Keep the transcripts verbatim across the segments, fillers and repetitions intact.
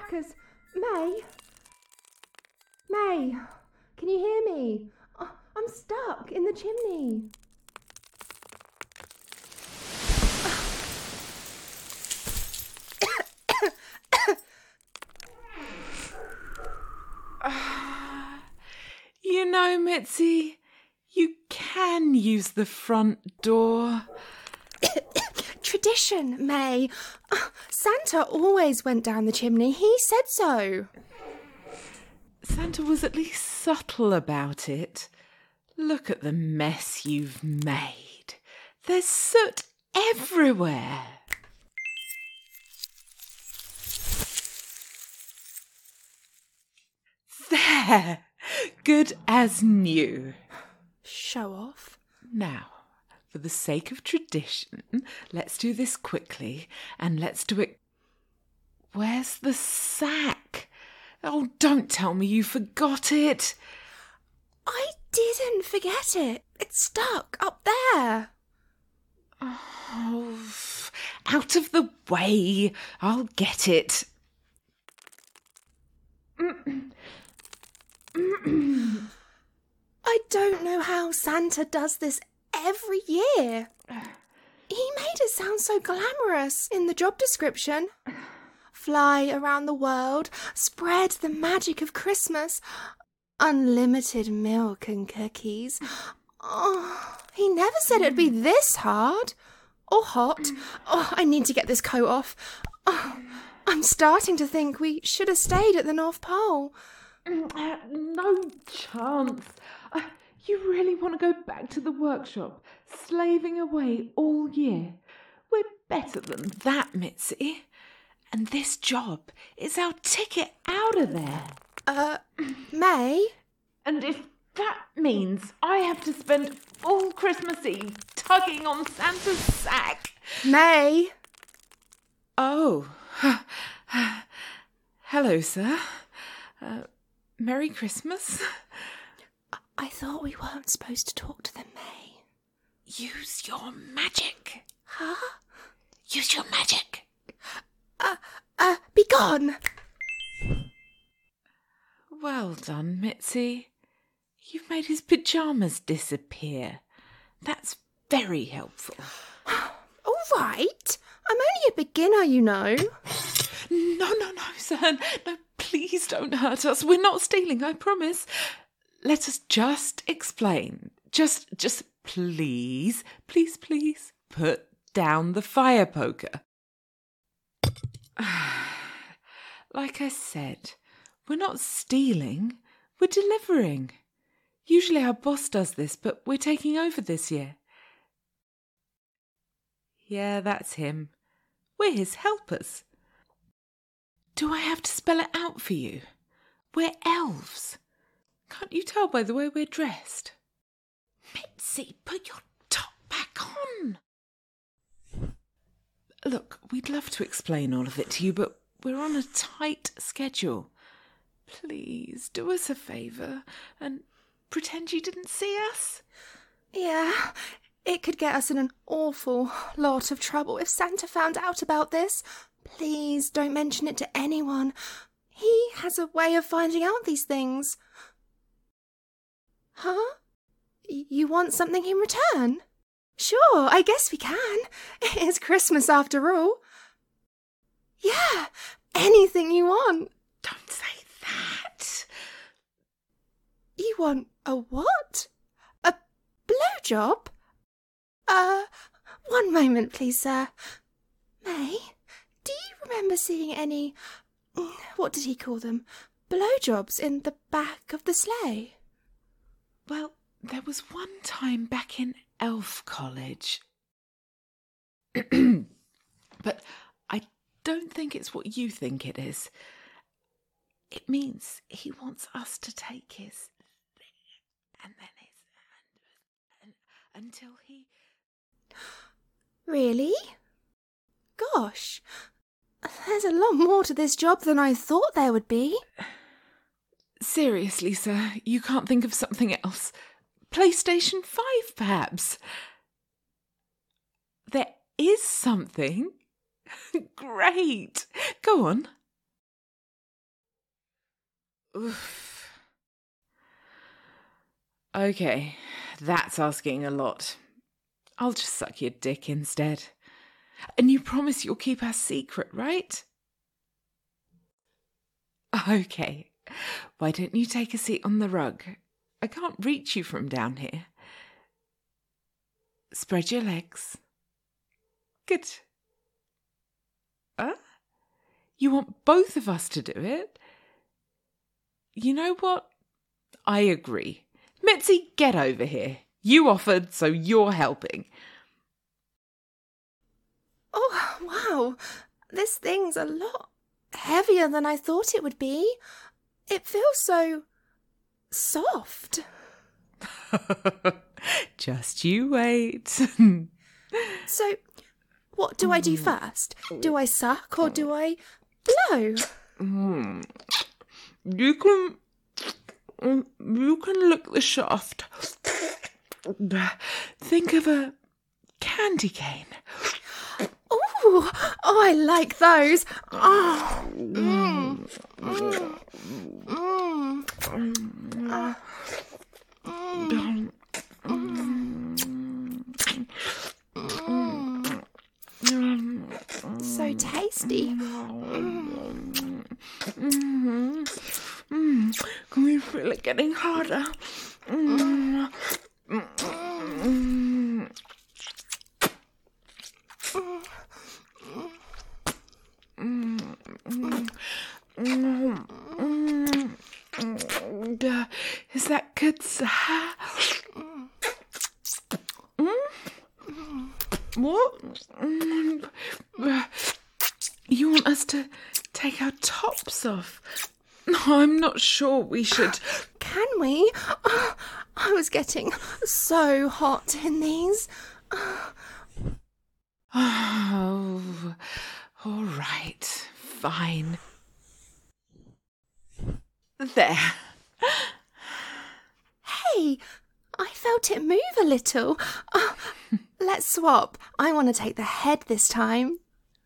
crackers. May? May, can you hear me? Oh, I'm stuck in the chimney. You know, Mitzi, you can use the front door. Tradition, May. Santa always went down the chimney. He said so. Santa was at least subtle about it. Look at the mess you've made. There's soot everywhere. There! Good as new. Show off. Now, for the sake of tradition, let's do this quickly, and let's do it... Where's the sack? Oh, don't tell me you forgot it. I didn't forget it. It's stuck up there. Oh, out of the way. I'll get it. I don't know how Santa does this every year. He made it sound so glamorous in the job description. Fly around the world, spread the magic of Christmas, unlimited milk and cookies. Oh, he never said it'd be this hard or hot. Oh, I need to get this coat off. Oh, I'm starting to think we should have stayed at the North Pole. Uh, no chance. Uh, you really want to go back to the workshop, slaving away all year? We're better than that, Mitzi. And this job is our ticket out of there. Uh, May? And if that means I have to spend all Christmas Eve tugging on Santa's sack... May? Oh. Hello, sir. Uh, Merry Christmas. I thought we weren't supposed to talk to them, May. Use your magic. Huh? Use your magic. Uh, uh, be gone. Well done, Mitzi. You've made his pyjamas disappear. That's very helpful. All right. I'm only a beginner, you know. No, no, no, sir. No, please don't hurt us. We're not stealing, I promise. Let us just explain. Just, just please, please, please put down the fire poker. Like I said, we're not stealing, we're delivering. Usually our boss does this, but we're taking over this year. Yeah, that's him. We're his helpers. Do I have to spell it out for you? We're elves. Can't you tell by the way we're dressed? Mitzi, put your top back on. Look, we'd love to explain all of it to you, but we're on a tight schedule. Please do us a favour and pretend you didn't see us. Yeah, it could get us in an awful lot of trouble if Santa found out about this. Please don't mention it to anyone. He has a way of finding out these things. Huh? Y- you want something in return? Sure, I guess we can. It's Christmas after all. Yeah, anything you want. Don't say that. You want a what? A blowjob? Uh, one moment, please, sir. May, do you remember seeing any, what did he call them, blowjobs in the back of the sleigh? Well, there was one time back in Elf College. But I don't think it's what you think it is. It means he wants us to take his thing and then his and, and, until he... Really? Gosh, there's a lot more to this job than I thought there would be. Seriously, sir, you can't think of something else? PlayStation five, perhaps? There is something. Great. Go on. Oof. Okay, that's asking a lot. I'll just suck your dick instead. And you promise you'll keep our secret, right? Okay. Why don't you take a seat on the rug? I can't reach you from down here. Spread your legs. Good. Huh? You want both of us to do it? You know what? I agree. Mitzi, get over here. You offered, so you're helping. Oh, wow. This thing's a lot heavier than I thought it would be. It feels so soft. Just you wait. So, what do I do first? Do I suck or do I blow? Mm. You can... You can lick the shaft. Think of a candy cane. Ooh, oh, I like those. Oh, mm, mm, mm, mm, mm, mm. So tasty. Mm. Mm. Mm. Can we feel it getting harder? Mm. Mm. Mm. Mm, mm, mm, mm, mm. Is that good, sir? Mm? What? Mm. You want us to take our tops off? No, I'm not sure we should. Can we? Oh, I was getting so hot in these. Oh, all right, fine. There. Hey, I felt it move a little. Oh, let's swap. I want to take the head this time.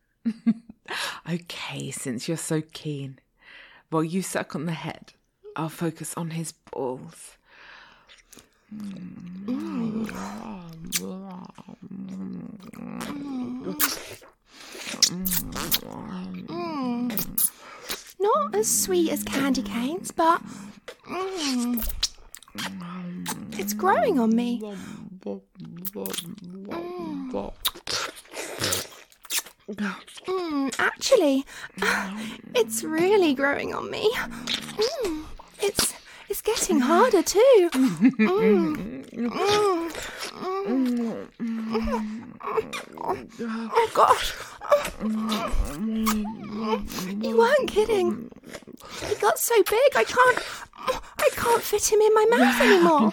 Okay, since you're so keen. While you suck on the head, I'll focus on his balls. Mm. Mm. Mm. Not as sweet as candy canes, but mm. It's growing on me. Mm. Mm, actually, it's really growing on me. Mm, it's it's getting harder too. Mm, mm, mm, mm. Oh gosh! You weren't kidding. He got so big, I can't, I can't fit him in my mouth anymore.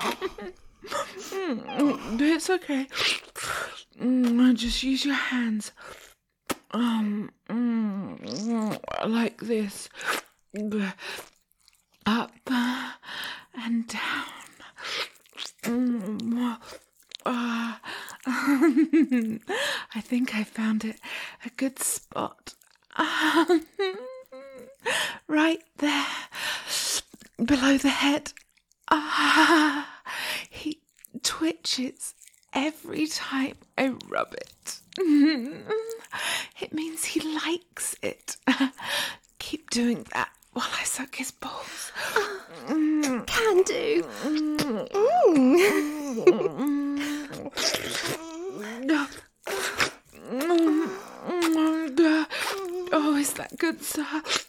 It's okay. Just use your hands. Um, mm, like this. Up and down. Mm, uh, I think I found it a good spot. Um, right there, below the head. Ah, he twitches every time I rub it. It means he likes it. Keep doing that while I suck his balls. Uh, can do. Mm. Oh, is that good, sir?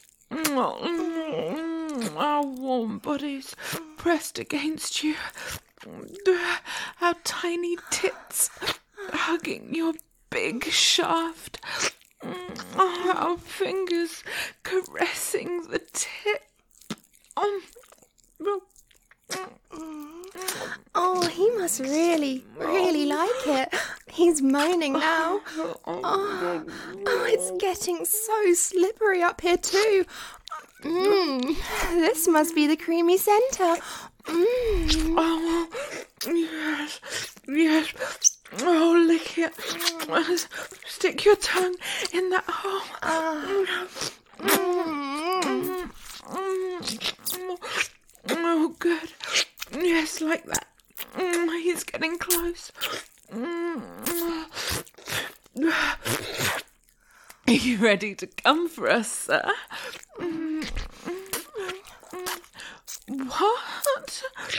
Our warm bodies pressed against you. Our tiny tits hugging your big shaft. Our fingers caressing the tip. Oh, he must really, really like it. He's moaning now. Oh, oh, it's getting so slippery up here too. Mm, this must be the creamy centre. Mm. Oh, yes, yes. Oh, lick it. Stick your tongue in that hole. Uh, mm. ready to come for us, sir. What?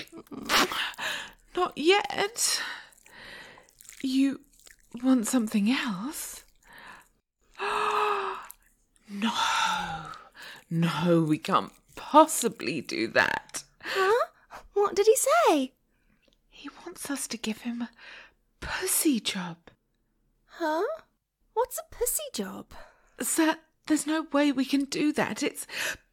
Not yet. You want something else? No. No, we can't possibly do that. Huh? What did he say? He wants us to give him a pussy job. Huh? What's a pussy job? Sir, there's no way we can do that. It's...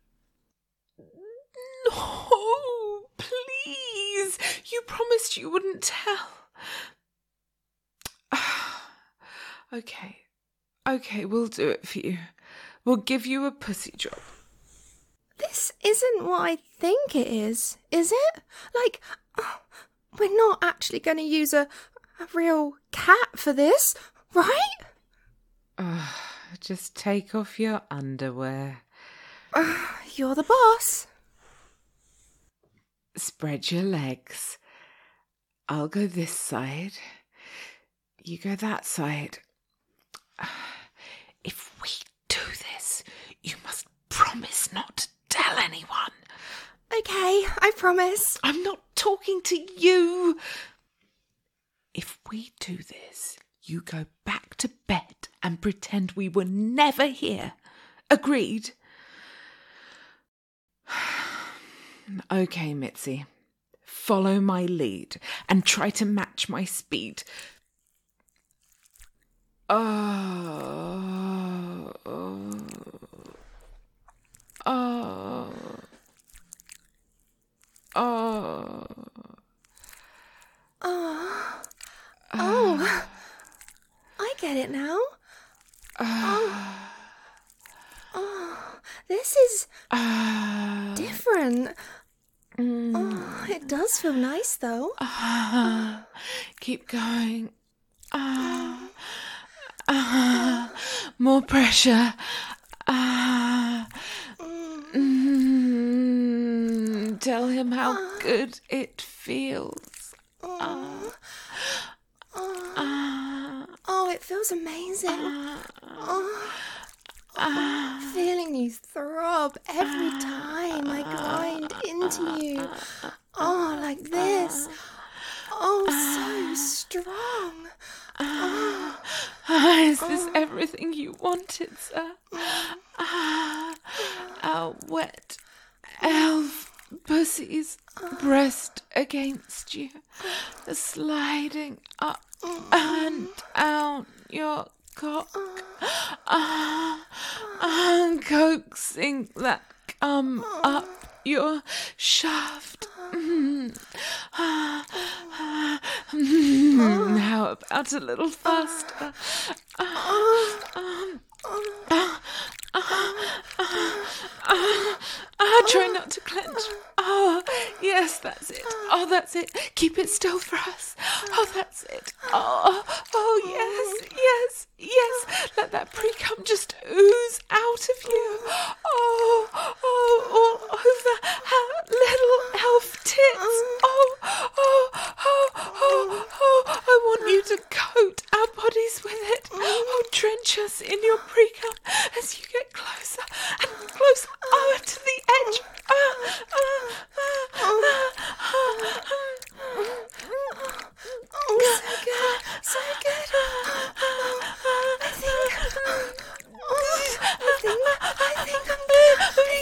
No, please. You promised you wouldn't tell. Okay. Okay, we'll do it for you. We'll give you a pussy job. This isn't what I think it is, is it? Like, oh, we're not actually going to use a, a real cat for this, right? Uh, just take off your underwear. Uh, you're the boss. Spread your legs. I'll go this side. You go that side. If we do this, you must promise not to tell anyone. Okay, I promise. I'm not talking to you. If we do this, you go back to bed and pretend we were never here. Agreed? Okay, Mitzi. Follow my lead and try to match my speed. Oh, oh, oh, oh, oh, oh, I get it now. Oh, oh, this is different. Oh, it does feel nice though. Uh, keep going. Uh, uh, more pressure. Uh, mm, tell him how good it feels. Uh, uh, oh, it feels amazing. Oh, oh, feeling you throb every time I grind into you. Oh, like this. Oh, so strong. Oh. Is this everything you wanted, sir? Ah, our wet elf pussy's breast against you, sliding up and down your cock, ah, and coaxing that cum up your shaft. Mm. Ah, ah, mm. How about a little faster? Ah, um, ah, ah, ah, ah, ah, try not to clench. Oh, yes, that's it. Oh, that's it. Keep it still for us. Oh, that's it. Oh, oh, yes, yes, yes. Let that pre-cum just ooze out of you. Oh, oh, all over her little elf tits. Oh, oh, oh, oh, oh. I want you to coat our bodies with it. Oh, drench us in your pre-cum as you get closer and closer over to the edge. Ah, ah, ah, ah, ah, Oh, so good, so good. Oh, I think, oh, I think, I think I'm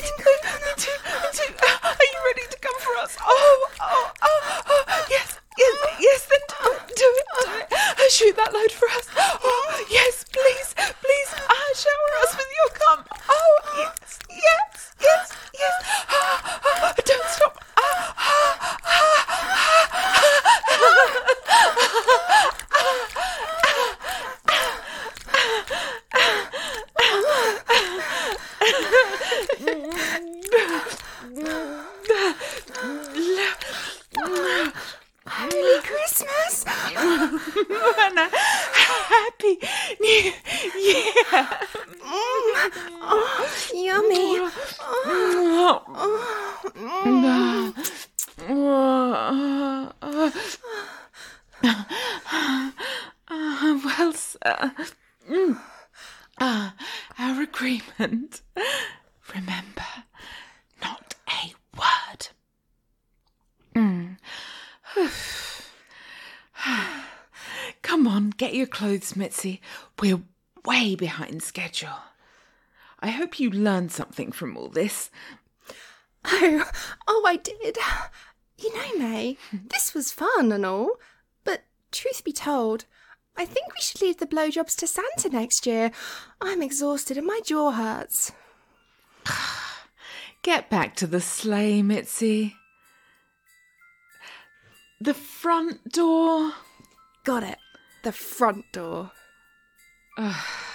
get your clothes, Mitzi. We're way behind schedule. I hope you learned something from all this. Oh, oh, I did. You know, May, this was fun and all, but truth be told, I think we should leave the blowjobs to Santa next year. I'm exhausted and my jaw hurts. Get back to the sleigh, Mitzi. The front door. Got it. The front door. Ugh.